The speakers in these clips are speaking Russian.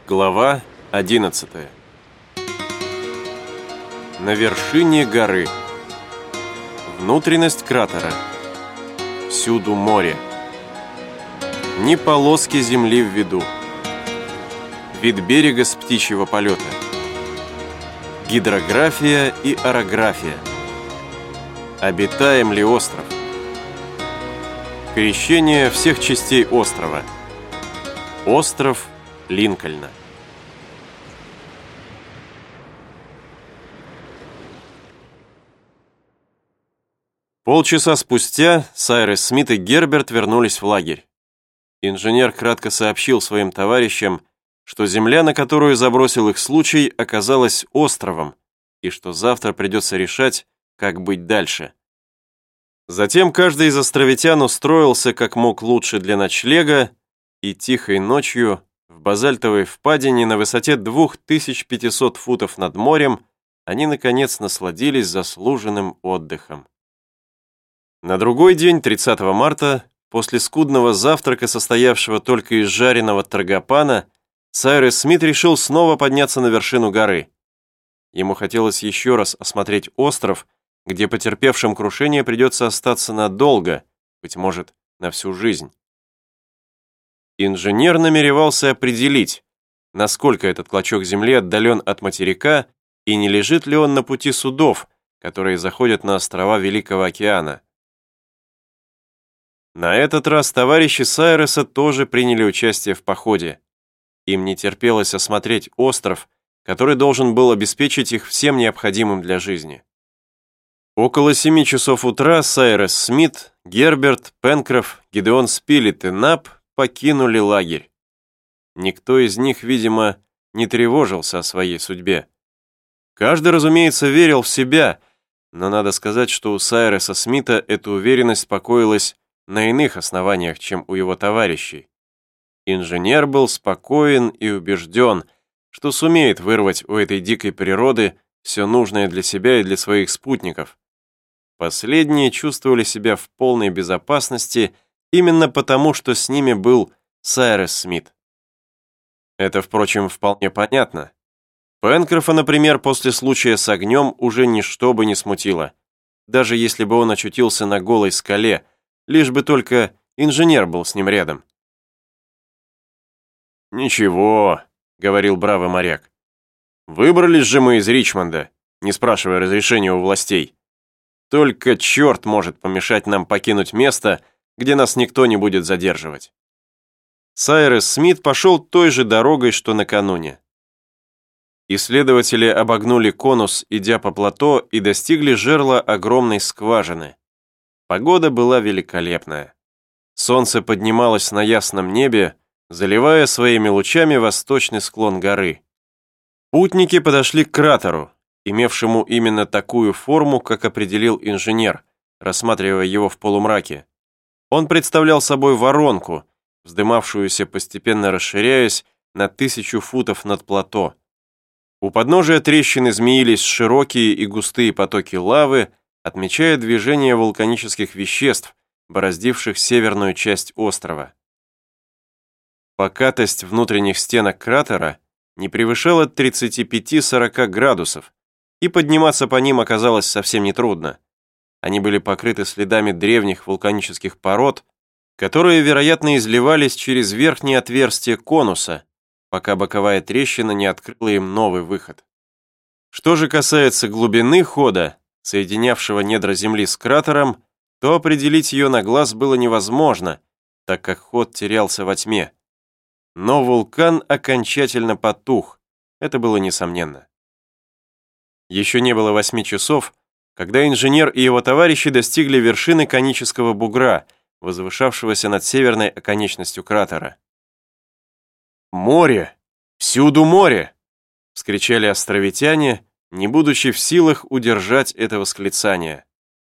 Глава 11. На вершине горы. Внутренность кратера. Всюду море. Ни полоски земли в виду. Вид берега с птичьего полета. Гидрография и орография. Обитаем ли остров? Крещение всех частей острова. Остров Линкольна. Полчаса спустя Сайрес Смит и Герберт вернулись в лагерь. Инженер кратко сообщил своим товарищам, что земля, на которую забросил их случай, оказалась островом, и что завтра придется решать, как быть дальше. Затем каждый из островитян устроился как мог лучше для ночлега, и тихой ночью в базальтовой впадине на высоте 2500 футов над морем они, наконец, насладились заслуженным отдыхом. На другой день, 30 марта, после скудного завтрака, состоявшего только из жареного торгопана, Сайрес Смит решил снова подняться на вершину горы. Ему хотелось еще раз осмотреть остров, где потерпевшим крушение придется остаться надолго, быть может, на всю жизнь. Инженер намеревался определить, насколько этот клочок земли отдален от материка и не лежит ли он на пути судов, которые заходят на острова Великого океана. На этот раз товарищи Сайреса тоже приняли участие в походе. Им не терпелось осмотреть остров, который должен был обеспечить их всем необходимым для жизни. Около 7 часов утра Сайрес Смит, Герберт, Пенкроф, Гидеон Спилет и Нап покинули лагерь. Никто из них, видимо, не тревожился о своей судьбе. Каждый, разумеется, верил в себя, но надо сказать, что у Сайреса Смита эта уверенность покоилась на иных основаниях, чем у его товарищей. Инженер был спокоен и убежден, что сумеет вырвать у этой дикой природы все нужное для себя и для своих спутников. Последние чувствовали себя в полной безопасности именно потому, что с ними был Сайрес Смит. Это, впрочем, вполне понятно. Пенкрофа, например, после случая с огнем уже ничто бы не смутило, даже если бы он очутился на голой скале, лишь бы только инженер был с ним рядом. «Ничего», — говорил бравый моряк. «Выбрались же мы из Ричмонда, не спрашивая разрешения у властей. Только черт может помешать нам покинуть место, где нас никто не будет задерживать». Сайрес Смит пошел той же дорогой, что накануне. Исследователи обогнули конус, идя по плато, и достигли жерла огромной скважины. Погода была великолепная. Солнце поднималось на ясном небе, заливая своими лучами восточный склон горы. Путники подошли к кратеру, имевшему именно такую форму, как определил инженер, рассматривая его в полумраке. Он представлял собой воронку, вздымавшуюся, постепенно расширяясь на 1000 футов над плато. У подножия трещины змеились широкие и густые потоки лавы, отмечая движение вулканических веществ, бороздивших северную часть острова. Покатость внутренних стенок кратера не превышала 35-40 градусов, и подниматься по ним оказалось совсем нетрудно. Они были покрыты следами древних вулканических пород, которые, вероятно, изливались через верхние отверстия конуса, пока боковая трещина не открыла им новый выход. Что же касается глубины хода, соединявшего недра Земли с кратером, то определить ее на глаз было невозможно, так как ход терялся во тьме. Но вулкан окончательно потух, это было несомненно. Еще не было 8 часов, когда инженер и его товарищи достигли вершины конического бугра, возвышавшегося над северной оконечностью кратера. «Море! Всюду море!» — вскричали островитяне, не будучи в силах удержать это восклицание.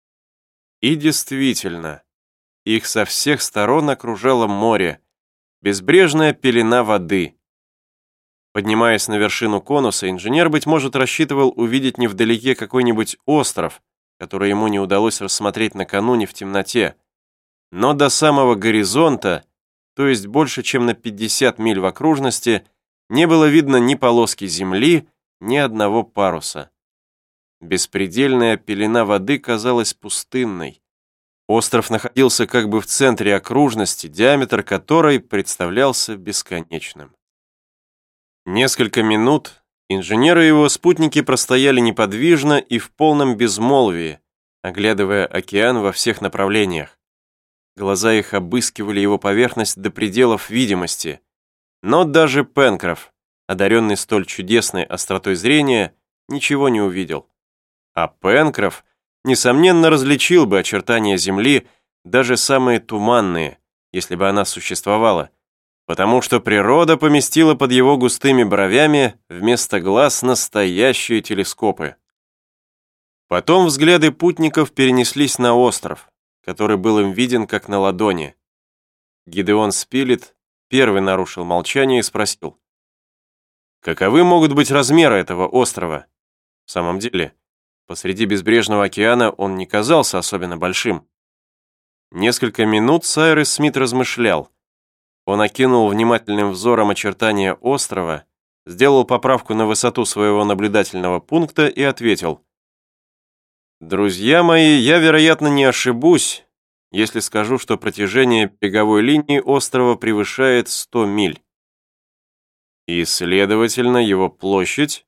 И действительно, их со всех сторон окружало море, безбрежная пелена воды. Поднимаясь на вершину конуса, инженер, быть может, рассчитывал увидеть невдалеке какой-нибудь остров, который ему не удалось рассмотреть накануне в темноте. Но до самого горизонта, то есть больше, чем на 50 миль в окружности, не было видно ни полоски земли, ни одного паруса. Беспредельная пелена воды казалась пустынной. Остров находился как бы в центре окружности, диаметр которой представлялся бесконечным. Несколько минут инженеры и его спутники простояли неподвижно и в полном безмолвии, оглядывая океан во всех направлениях. Глаза их обыскивали его поверхность до пределов видимости, но даже Пенкроф, одаренный столь чудесной остротой зрения, ничего не увидел. А Пенкроф, несомненно, различил бы очертания Земли, даже самые туманные, если бы она существовала, потому что природа поместила под его густыми бровями вместо глаз настоящие телескопы. Потом взгляды путников перенеслись на остров, который был им виден как на ладони. Гидеон Спилет первый нарушил молчание и спросил: «Каковы могут быть размеры этого острова? В самом деле, посреди безбрежного океана он не казался особенно большим». Несколько минут Сайрес Смит размышлял. Он окинул внимательным взором очертания острова, сделал поправку на высоту своего наблюдательного пункта и ответил: «Друзья мои, я, вероятно, не ошибусь, если скажу, что протяжение береговой линии острова превышает 100 миль. И, следовательно, его площадь?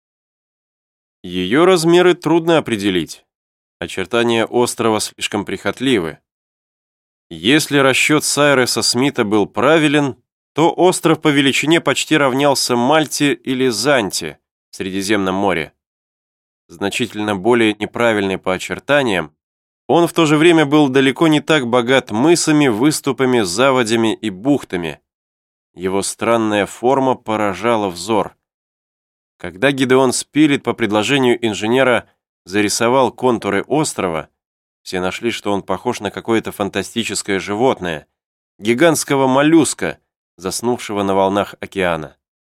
Ее размеры трудно определить. Очертания острова слишком прихотливы. Если расчет Сайреса Смита был правилен, то остров по величине почти равнялся Мальте или Занте в Средиземном море. Значительно более неправильный по очертаниям, он в то же время был далеко не так богат мысами, выступами, заводями и бухтами. Его странная форма поражала взор. Когда Гидеон Спилет по предложению инженера зарисовал контуры острова, все нашли, что он похож на какое-то фантастическое животное, гигантского моллюска, заснувшего на волнах океана.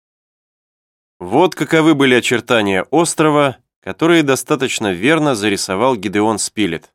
Вот каковы были очертания острова, которые достаточно верно зарисовал Гидеон Спилет.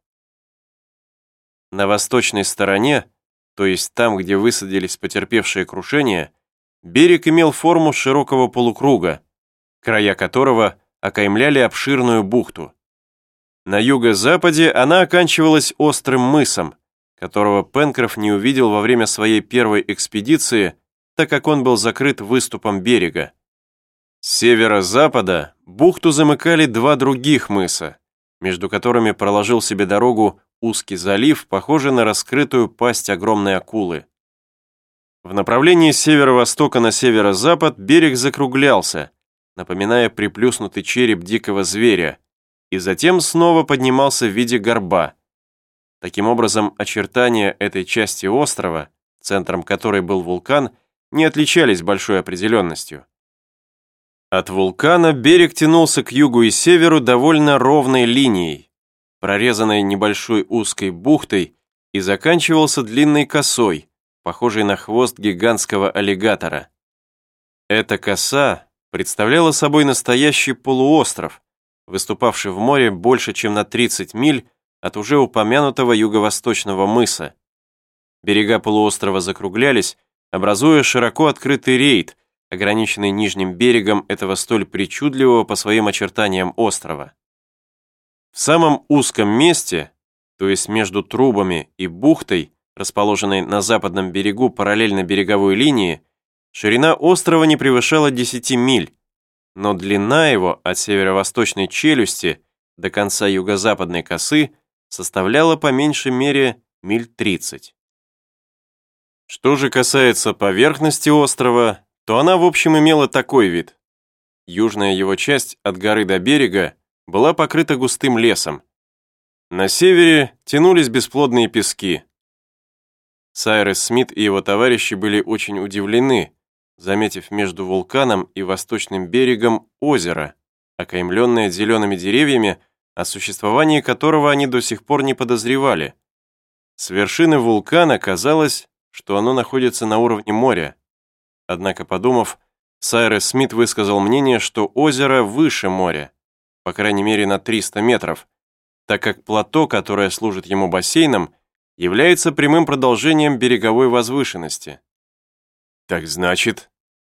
На восточной стороне, то есть там, где высадились потерпевшие крушение, берег имел форму широкого полукруга, края которого окаймляли обширную бухту. На юго-западе она оканчивалась острым мысом, которого Пенкроф не увидел во время своей первой экспедиции, так как он был закрыт выступом берега. С северо-запада бухту замыкали два других мыса, между которыми проложил себе дорогу узкий залив, похожий на раскрытую пасть огромной акулы. В направлении с северо-востока на северо-запад берег закруглялся, напоминая приплюснутый череп дикого зверя, и затем снова поднимался в виде горба. Таким образом, очертания этой части острова, центром которой был вулкан, не отличались большой определенностью. От вулкана берег тянулся к югу и северу довольно ровной линией, прорезанной небольшой узкой бухтой, и заканчивался длинной косой, похожей на хвост гигантского аллигатора. Эта коса представляла собой настоящий полуостров, выступавший в море больше, чем на 30 миль от уже упомянутого юго-восточного мыса. Берега полуострова закруглялись, образуя широко открытый рейд, ограниченный нижним берегом этого столь причудливого по своим очертаниям острова. В самом узком месте, то есть между трубами и бухтой, расположенной на западном берегу параллельно береговой линии, ширина острова не превышала 10 миль, но длина его от северо-восточной челюсти до конца юго-западной косы составляла по меньшей мере миль 30. Что же касается поверхности острова, то она в общем имела такой вид. Южная его часть от горы до берега была покрыта густым лесом. На севере тянулись бесплодные пески. Сайрес Смит и его товарищи были очень удивлены, заметив между вулканом и восточным берегом озеро, окаймленное зелеными деревьями, о существовании которого они до сих пор не подозревали. С вершины вулкана казалось, что оно находится на уровне моря. Однако, подумав, Сайрес Смит высказал мнение, что озеро выше моря, по крайней мере на 300 метров, так как плато, которое служит ему бассейном, является прямым продолжением береговой возвышенности. «Так значит,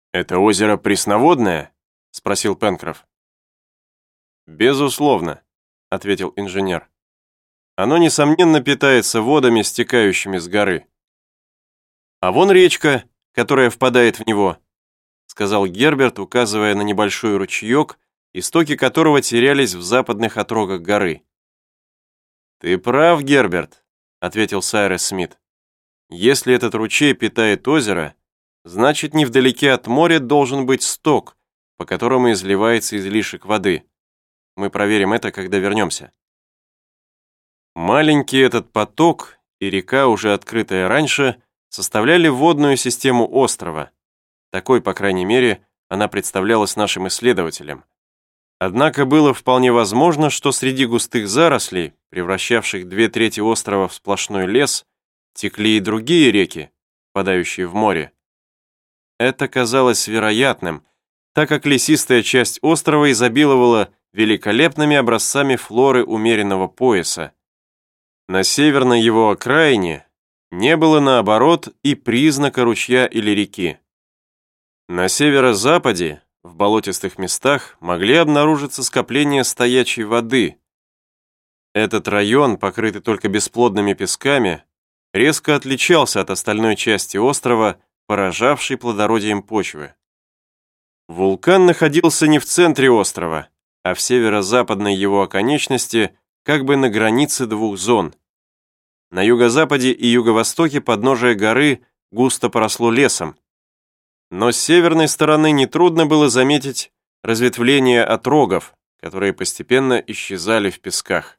«Это озеро пресноводное?» — спросил Пенкроф. «Безусловно», — ответил инженер. «Оно, несомненно, питается водами, стекающими с горы». «А вон речка, которая впадает в него», — сказал Герберт, указывая на небольшой ручеек, истоки которого терялись в западных отрогах горы. «Ты прав, Герберт», — ответил Сайрес Смит. «Если этот ручей питает озеро, значит, невдалеке от моря должен быть сток, по которому изливается излишек воды. Мы проверим это, когда вернемся». Маленький этот поток и река, уже открытая раньше, составляли водную систему острова. Такой, по крайней мере, она представлялась нашим исследователям. Однако было вполне возможно, что среди густых зарослей, превращавших 2/3 острова в сплошной лес, текли и другие реки, впадающие в море. Это казалось вероятным, так как лесистая часть острова изобиловала великолепными образцами флоры умеренного пояса. На северной его окраине не было, наоборот, и признака ручья или реки. На северо-западе, в болотистых местах, могли обнаружиться скопления стоячей воды. Этот район, покрытый только бесплодными песками, резко отличался от остальной части острова, поражавшей плодородием почвы. Вулкан находился не в центре острова, а в северо-западной его оконечности, как бы на границе двух зон. На юго-западе и юго-востоке подножие горы густо поросло лесом. Но с северной стороны нетрудно было заметить разветвления отрогов, которые постепенно исчезали в песках.